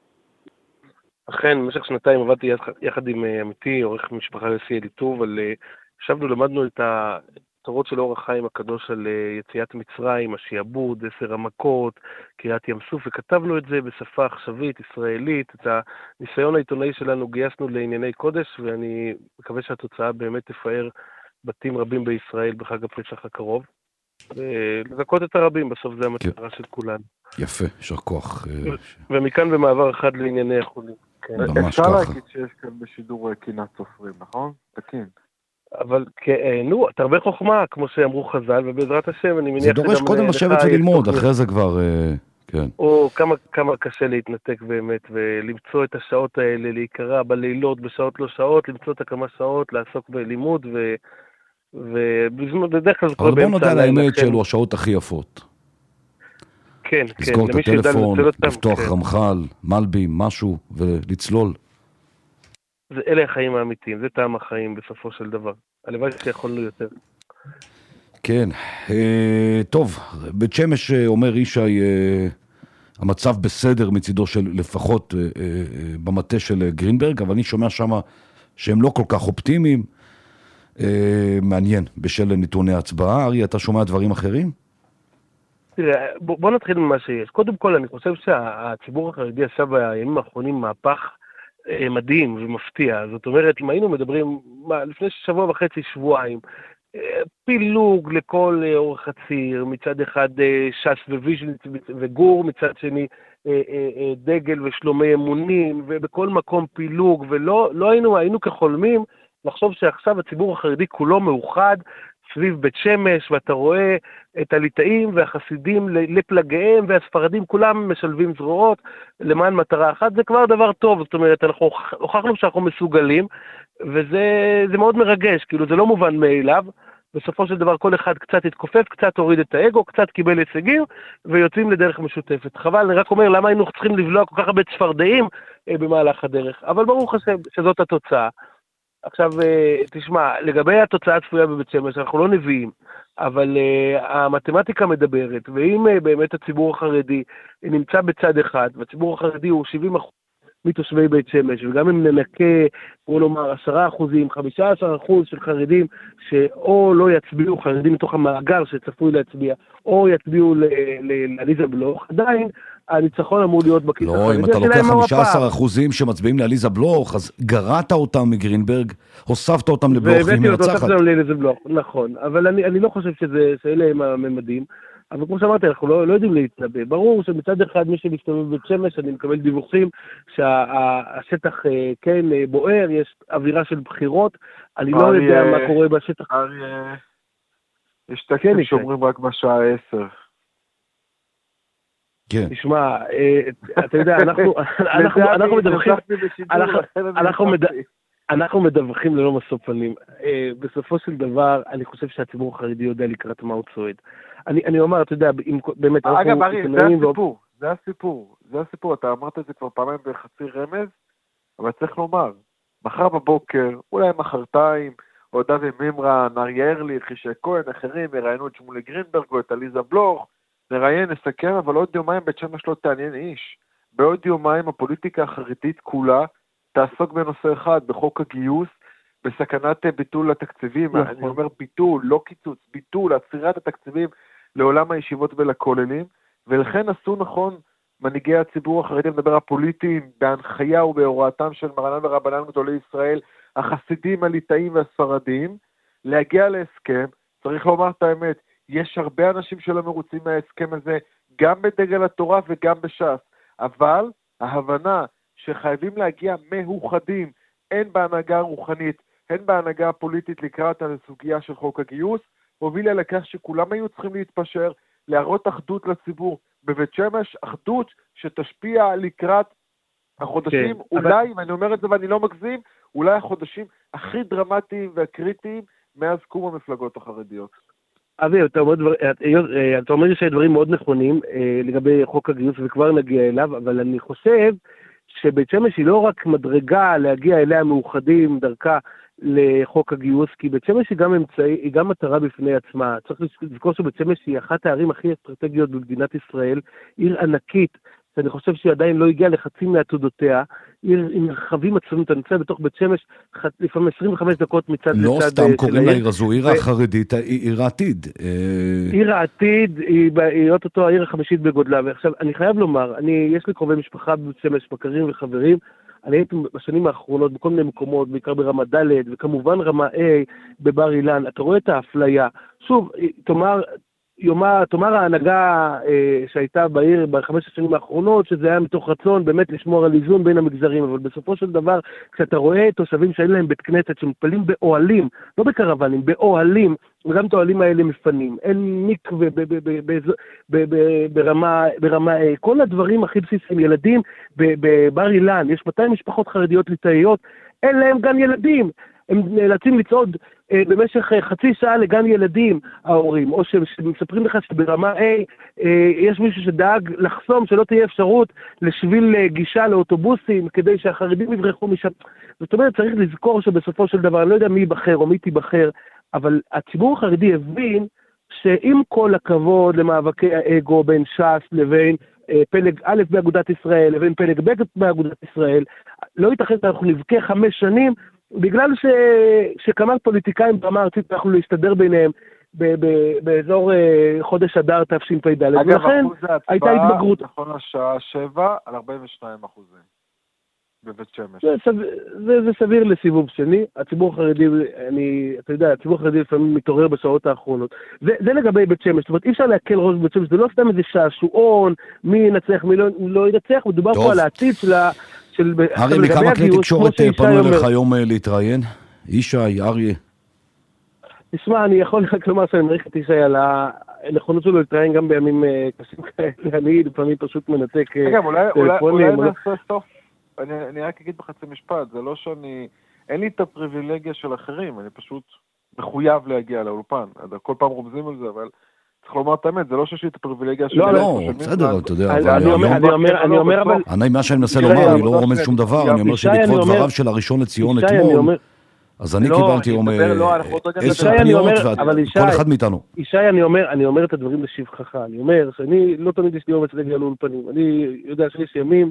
אכן, במשך שנתיים עבדתי יחד עם עמיתי, עורך משפחה יוסי אליטוב, אבל ישבנו, למדנו את התורות של האור החיים הקדוש על יציאת מצרים, השיעבוד, עשר המכות, קריאת ים סוף, וכתבנו את זה בשפה עכשווית, ישראלית, את הניסיון העיתונאי שלנו גייסנו לענייני קודש, ואני מקווה שהתוצאה באמת תפאר בתים רבים בישראל בחג הפסח הקרוב, ולזכות את הרבים, בסוף זה המטרה של כולנו. יפה, שר כוח. ומכאן במעבר אחד לענייני החולים. אפשר להגיד שיש כאן בשידור קינת סופרים, נכון? תקין. אבל נו, אתה הרבה חוכמה, כמו שאמרו חז"ל, ובעזרת השם אני מניח... זה דורש קודם לשבת וללמוד, אחרי זה כבר, כן. או כמה קשה להתנתק באמת, ולמצוא את השעות האלה, להיקרא בלילות, בשעות לא שעות, למצוא את הכמה שעות, לעסוק בלימוד, ובדרך כלל זה קורה באמצע... אבל בוא נודע לאמת שאלו השעות הכי יפות. כן, כן. לסגור את הטלפון, לפתוח רמח"ל, מלבי, משהו, ולצלול. זה, אלה החיים האמיתיים, זה טעם החיים בסופו של דבר. הלוואי שיכולנו יותר. כן, אה, טוב, בית שמש אומר ישי, אה, המצב בסדר מצידו של לפחות אה, אה, במטה של גרינברג, אבל אני שומע שמה שהם לא כל כך אופטימיים, אה, מעניין, בשל נתוני ההצבעה. אריה, אתה שומע דברים אחרים? תראה, בוא, בוא נתחיל ממה שיש. קודם כל, אני חושב שהציבור החרדי עשה בימים האחרונים מהפך מדהים ומפתיע. זאת אומרת, אם היינו מדברים מה, לפני שבוע וחצי, שבועיים, פילוג לכל אורך הציר, מצד אחד ש"ס וויז'ניץ וגור, מצד שני דגל ושלומי אמונים, ובכל מקום פילוג, ולא לא היינו, היינו כחולמים לחשוב שעכשיו הציבור החרדי כולו מאוחד סביב בית שמש, ואתה רואה את הליטאים והחסידים לפלגיהם, והספרדים כולם משלבים זרועות למען מטרה אחת, זה כבר דבר טוב, זאת אומרת, אנחנו הוכחנו שאנחנו מסוגלים, וזה מאוד מרגש, כאילו זה לא מובן מאליו, בסופו של דבר כל אחד קצת התכופף, קצת הוריד את האגו, קצת קיבל הישגים, ויוצאים לדרך משותפת. חבל, אני רק אומר, למה היינו צריכים לבלוע כל כך הרבה צפרדעים אה, במהלך הדרך? אבל ברוך השם שזאת התוצאה. עכשיו, אה, תשמע, לגבי התוצאה הצפויה בבית שמש, אנחנו לא נביאים, אבל אה, המתמטיקה מדברת, ואם אה, באמת הציבור החרדי נמצא בצד אחד, והציבור החרדי הוא שבעים אחוז, מתושבי בית שמש, וגם אם ננקה, בוא נאמר, עשרה אחוזים, חמישה עשר אחוז של חרדים, שאו לא יצביעו, חרדים מתוך המאגר שצפוי להצביע, או יצביעו לעליזה בלוך, עדיין הניצחון אמור להיות בכיס החרדי. לא, אם אתה לוקח חמישה עשר אחוזים שמצביעים לעליזה בלוך, אז גרעת אותם מגרינברג, הוספת אותם לבלוך, היא מנצחת. והבאתי אותו לעליזה בלוך, נכון, אבל אני, אני לא חושב שזה, שאלה הם הממדים, אבל כמו שאמרתי, אנחנו לא, לא יודעים להתנבא. ברור שמצד אחד מי שמסתובב בבית שמש, אני מקבל דיווחים שהשטח כן בוער, יש אווירה של בחירות, אני לא יודע מה קורה בשטח. אריה, יש טקסטים שאומרים רק בשעה עשר. כן. תשמע, אתה יודע, אנחנו, אנחנו, אנחנו מדווחים, אנחנו מדווחים, אנחנו מדווחים ללא משוא פנים. בסופו של דבר, אני חושב שהציבור החרדי יודע לקראת מה הוא צועד. אני, אני אומר, אתה יודע, אם באמת... אגב, ארי, זה הסיפור, זה הסיפור, זה הסיפור, אתה אמרת את זה כבר פעמיים בחצי רמז, אבל צריך לומר, מחר בבוקר, אולי מחרתיים, או דוד מימרן, אריה ארליך, ישי כהן, אחרים, יראיינו את שמולי גרינברג או את עליזה בלוך, נראיין, נסכם, אבל עוד יומיים בית שמש לא תעניין איש. בעוד יומיים הפוליטיקה החרדית כולה תעסוק בנושא אחד, בחוק הגיוס, בסכנת ביטול התקציבים, אני אומר ביטול, לא קיצוץ, ביטול, עצירת התקציבים לעולם הישיבות ולכוללים, ולכן עשו נכון מנהיגי הציבור החרדי, מדבר הפוליטיים, בהנחיה ובהוראתם של מרנן ורבנן גדולי ישראל, החסידים, הליטאים והספרדים, להגיע להסכם, צריך לומר את האמת, יש הרבה אנשים שלא מרוצים מההסכם הזה, גם בדגל התורה וגם בש"ס, אבל ההבנה שחייבים להגיע מאוחדים, הן בהנהגה הרוחנית, הן בהנהגה הפוליטית לקראת הסוגיה של חוק הגיוס, הובילה לכך שכולם היו צריכים להתפשר, להראות אחדות לציבור בבית שמש, אחדות שתשפיע לקראת החודשים, כן, אולי, אבל... ואני אומר את זה ואני לא מגזים, אולי החודשים הכי דרמטיים והקריטיים מאז קום המפלגות החרדיות. אבי, אתה אומר, דבר, אתה אומר שדברים מאוד נכונים לגבי חוק הגיוס וכבר נגיע אליו, אבל אני חושב שבית שמש היא לא רק מדרגה להגיע אליה מאוחדים דרכה לחוק הגיוס, כי בית שמש היא גם אמצעי, היא גם מטרה בפני עצמה. צריך לזכור שבית שמש היא אחת הערים הכי אסטרטגיות במדינת ישראל, עיר ענקית, שאני חושב שהיא עדיין לא הגיעה לחצי מעתודותיה, עיר עם מרחבים עצומים, אתה נמצא בתוך בית שמש, לפעמים עשרים וחמש דקות מצד לצד. לא סתם קוראים לעיר הזו, עיר החרדית, עיר העתיד. עיר העתיד, היא אותו העיר החמישית בגודלה, ועכשיו אני חייב לומר, יש לי קרובי משפחה בבית שמש, מכרים וחברים, אני הייתי בשנים האחרונות בכל מיני מקומות, בעיקר ברמה ד' וכמובן רמה A בבר אילן, אתה רואה את האפליה. שוב, תאמר, יומה, תאמר ההנהגה אה, שהייתה בעיר בחמש השנים האחרונות, שזה היה מתוך רצון באמת לשמור על איזון בין המגזרים, אבל בסופו של דבר, כשאתה רואה תושבים שאין להם בית כנסת, שמפלים באוהלים, לא בקרבנים, באוהלים, וגם את האוהלים האלה מפנים, אין מקווה ברמה, ברמה, כל הדברים הכי בסיסיים, ילדים בבר אילן, יש מאתיים משפחות חרדיות ליטאיות, אין להם גן ילדים, הם נאלצים לצעוד אה, במשך אה, חצי שעה לגן ילדים, ההורים, או שמספרים לך שברמה A אה, יש מישהו שדאג לחסום שלא תהיה אפשרות לשביל אה, גישה לאוטובוסים, כדי שהחרדים יברחו משם. זאת אומרת, צריך לזכור שבסופו של דבר, אני לא יודע מי ייבחר או מי תיבחר, אבל הציבור החרדי הבין שעם כל הכבוד למאבקי האגו בין ש"ס לבין אה, פלג א' באגודת ישראל, לבין פלג ב' באגודת ישראל, לא ייתכן שאנחנו נבכה חמש שנים, בגלל ש... שכמה פוליטיקאים ברמה ארצית אנחנו להסתדר ביניהם ב... ב... באזור חודש אדר תשפ"ד. אגב, אחוז ההצבעה נכון השעה שבע על ארבעים ושניים אחוזים בבית שמש. זה, סב... זה, זה סביר לסיבוב שני. הציבור החרדי, אני, אתה יודע, הציבור החרדי לפעמים מתעורר בשעות האחרונות. זה, זה לגבי בית שמש. זאת אומרת, אי אפשר להקל ראש בבית שמש. זה לא סתם איזה שעשועון, מי ינצח, מי לא, לא ינצח. מדובר פה על העתיד של ה... אריה, מכמה כלי תקשורת פנו אליך היום להתראיין? ישי, אריה. תשמע, אני יכול רק לומר שאני מעריך את ישי על הנכונות שלו להתראיין גם בימים קשים כאלה, אני לפעמים פשוט מנתק אגב, אולי, אולי, טלפונים. אולי נעשה סוף, אני, אני רק אגיד בחצי משפט, זה לא שאני, אין לי את הפריבילגיה של אחרים, אני פשוט מחויב להגיע לאולפן, כל פעם רומזים על זה, אבל צריך לומר את האמת, זה לא שיש לי את הפריבילגיה שלי. לא, לא, בסדר, אתה יודע, אני אומר, אבל... מה שאני מנסה לומר, אני לא רומז שום דבר, אני אומר שבעקבות דבריו של הראשון לציון אתמול, אז אני קיבלתי יום עשר פניות, כל אחד מאיתנו. ישי, אני אומר את הדברים לשבחך, אני אומר שאני לא תמיד יש לי אומץ להגיע לאולפנים, אני יודע שיש ימים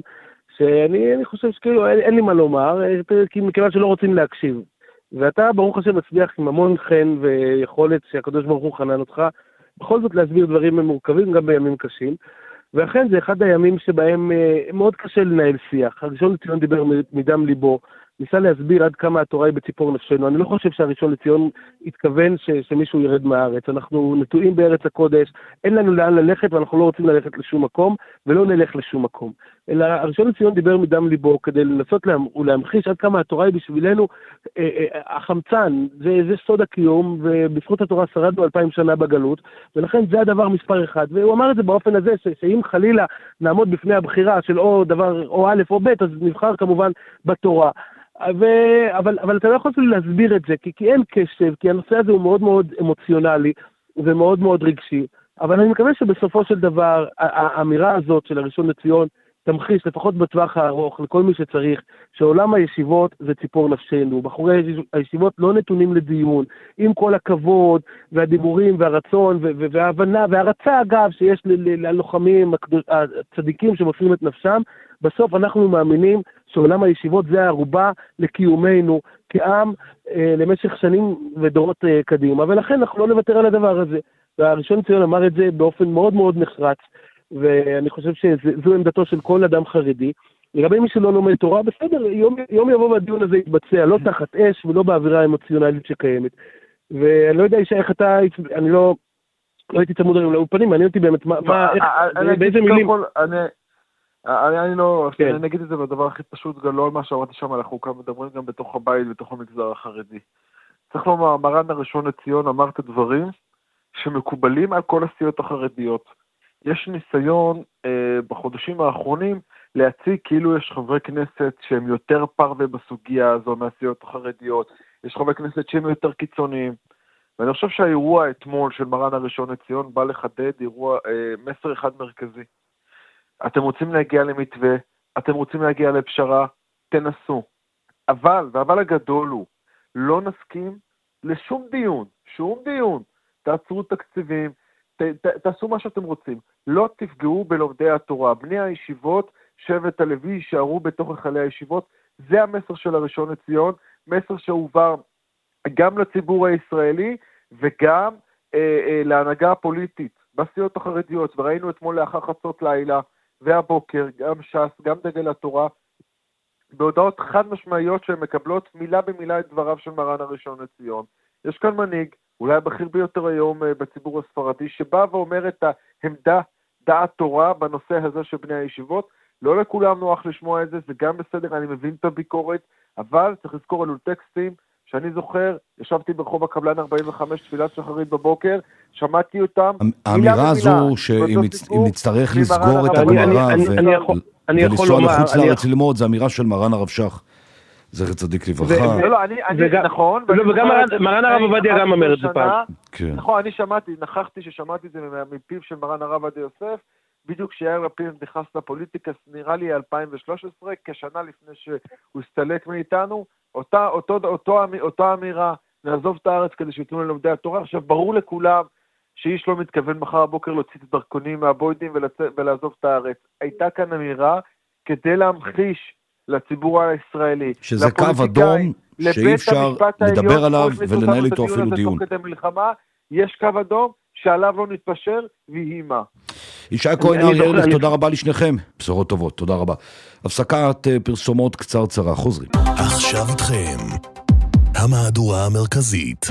שאני חושב שכאילו אין לי מה לומר, כי מכיוון שלא רוצים להקשיב, ואתה ברוך השם מצליח עם המון חן ויכולת שהקדוש ברוך הוא חנן אותך, בכל זאת להסביר דברים מורכבים גם בימים קשים, ואכן זה אחד הימים שבהם מאוד קשה לנהל שיח. הראשון לציון דיבר מדם ליבו, ניסה להסביר עד כמה התורה היא בציפור נפשנו. אני לא חושב שהראשון לציון התכוון ש, שמישהו ירד מהארץ. אנחנו נטועים בארץ הקודש, אין לנו לאן ללכת ואנחנו לא רוצים ללכת לשום מקום, ולא נלך לשום מקום. אלא הראשון לציון דיבר מדם ליבו כדי לנסות לה, ולהמחיש עד כמה התורה היא בשבילנו אה, אה, החמצן, זה, זה סוד הקיום, ובזכות התורה שרדנו אלפיים שנה בגלות, ולכן זה הדבר מספר אחד. והוא אמר את זה באופן הזה, ש, שאם חלילה נעמוד בפני הבחירה של או דבר, או א' או ב', אז נבחר כמובן בתורה. ו... אבל, אבל אתה לא יכול להסביר את זה, כי, כי אין קשב, כי הנושא הזה הוא מאוד מאוד אמוציונלי, ומאוד מאוד רגשי, אבל אני מקווה שבסופו של דבר, האמירה הזאת של הראשון לציון, תמחיש לפחות בטווח הארוך, לכל מי שצריך, שעולם הישיבות זה ציפור נפשנו, בחורי הישיבות לא נתונים לדיון, עם כל הכבוד, והדיבורים, והרצון, וההבנה, והרצה אגב, שיש ללוחמים, הצדיקים שמוסרים את נפשם, בסוף אנחנו מאמינים שעולם הישיבות זה הערובה לקיומנו כעם אה, למשך שנים ודורות אה, קדימה, ולכן אנחנו לא נוותר על הדבר הזה. והראשון לציון אמר את זה באופן מאוד מאוד נחרץ, ואני חושב שזו עמדתו של כל אדם חרדי. לגבי מי שלא לומד תורה, בסדר, יום, יום יבוא והדיון הזה יתבצע, לא תחת אש ולא באווירה האמוציונלית שקיימת. ואני לא יודע איך אתה, אני לא, לא הייתי צמוד היום לאולפנים, מעניין אותי באמת, מה, מה, איך, באיזה מילים... אני, אני לא, כן. אני אגיד את זה בדבר הכי פשוט, לא על מה שאמרתי שם, אנחנו כאן מדברים גם בתוך הבית, בתוך המגזר החרדי. צריך לומר, מרן הראשון לציון אמר את הדברים שמקובלים על כל הסיעות החרדיות. יש ניסיון אה, בחודשים האחרונים להציג כאילו יש חברי כנסת שהם יותר פרווה בסוגיה הזו מהסיעות החרדיות, יש חברי כנסת שהם יותר קיצוניים, ואני חושב שהאירוע אתמול של מרן הראשון לציון בא לחדד אירוע, אה, מסר אחד מרכזי. אתם רוצים להגיע למתווה, אתם רוצים להגיע לפשרה, תנסו. אבל, והאבל הגדול הוא, לא נסכים לשום דיון, שום דיון. תעצרו תקציבים, ת, ת, תעשו מה שאתם רוצים. לא תפגעו בלומדי התורה. בני הישיבות, שבט הלוי, יישארו בתוך החלי הישיבות. זה המסר של הראשון לציון, מסר שהועבר גם לציבור הישראלי וגם אה, אה, להנהגה הפוליטית בסיעות החרדיות. וראינו אתמול לאחר חצות לילה, והבוקר, גם ש"ס, גם דגל התורה, בהודעות חד משמעיות שהן מקבלות מילה במילה את דבריו של מרן הראשון לציון. יש כאן מנהיג, אולי הבכיר ביותר היום בציבור הספרדי, שבא ואומר את העמדה, דעת תורה בנושא הזה של בני הישיבות. לא לכולם נוח לשמוע את זה, זה גם בסדר, אני מבין את הביקורת, אבל צריך לזכור אלו טקסטים שאני זוכר, ישבתי ברחוב הקבלן ארבעים וחמש, תפילת שחרית בבוקר, שמעתי אותם. האמירה הזו שאם נצטרך לסגור את הגמרא ולנסוע לחוץ לארץ ללמוד, זו אמירה של מרן הרב שך, זכר צדיק לברכה. לא, לא, אני, נכון. וגם מרן הרב עובדיה גם אומר את זה פעם. נכון, אני שמעתי, נכחתי ששמעתי את זה מפיו של מרן הרב עובדיה יוסף, בדיוק כשיאיר לפיד נכנס לפוליטיקה, נראה לי אלפיים ושלוש עשרה, כשנה לפני שהוא הסתלק מאיתנו, אותה, אותו, אותו, אותה אמירה, נעזוב את הארץ כדי שיתנו ללומדי התורה. עכשיו, ברור לכולם שאיש לא מתכוון מחר הבוקר להוציא את הדרכונים מהבוידים ולעזוב את הארץ. הייתה כאן אמירה כדי להמחיש לציבור הישראלי, שזה קו אדום שאי אפשר לדבר עליו ולנהל איתו אפילו דיון. יש קו אדום שעליו לא נתפשר, והיא מה. ישי כהן ארליך, תודה רבה לשניכם. בשורות טובות, תודה רבה. הפסקת פרסומות קצרצרה, חוזרים. עכשיו איתכם, המהדורה המרכזית.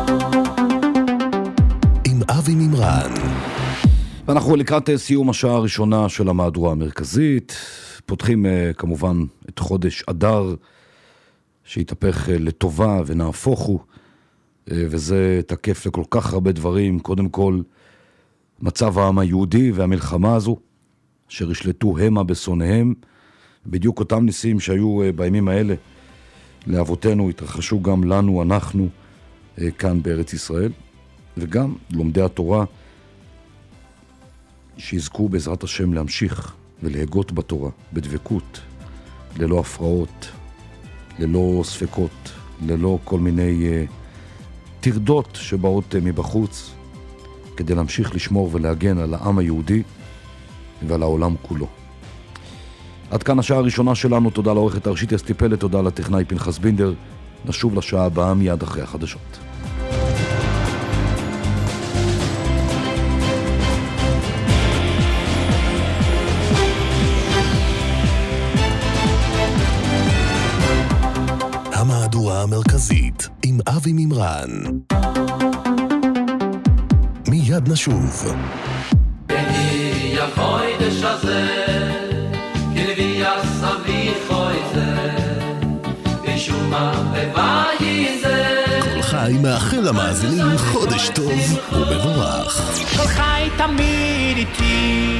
עם אבי מימרן. ואנחנו לקראת סיום השעה הראשונה של המהדורה המרכזית. פותחים כמובן את חודש אדר, שהתהפך לטובה ונהפוך הוא. וזה תקף לכל כך הרבה דברים. קודם כל, מצב העם היהודי והמלחמה הזו, אשר השלטו המה בשונאיהם, בדיוק אותם ניסים שהיו בימים האלה לאבותינו, התרחשו גם לנו, אנחנו, כאן בארץ ישראל, וגם לומדי התורה, שיזכו בעזרת השם להמשיך ולהגות בתורה, בדבקות, ללא הפרעות, ללא ספקות, ללא כל מיני uh, תרדות שבאות uh, מבחוץ, כדי להמשיך לשמור ולהגן על העם היהודי ועל העולם כולו. עד כאן השעה הראשונה שלנו, תודה לעורכת הראשית אסתי פלד, תודה לטכנאי פנחס בינדר, נשוב לשעה הבאה מיד אחרי החדשות. המהדורה המרכזית עם אבי מימרן. מיד נשוב. בני החודש הזה, כנביא הסביך חויזה, ושומה בבאי זה. כל חי מאחל למאזינים חודש טוב ומבורך. כל חי תמיד איתי.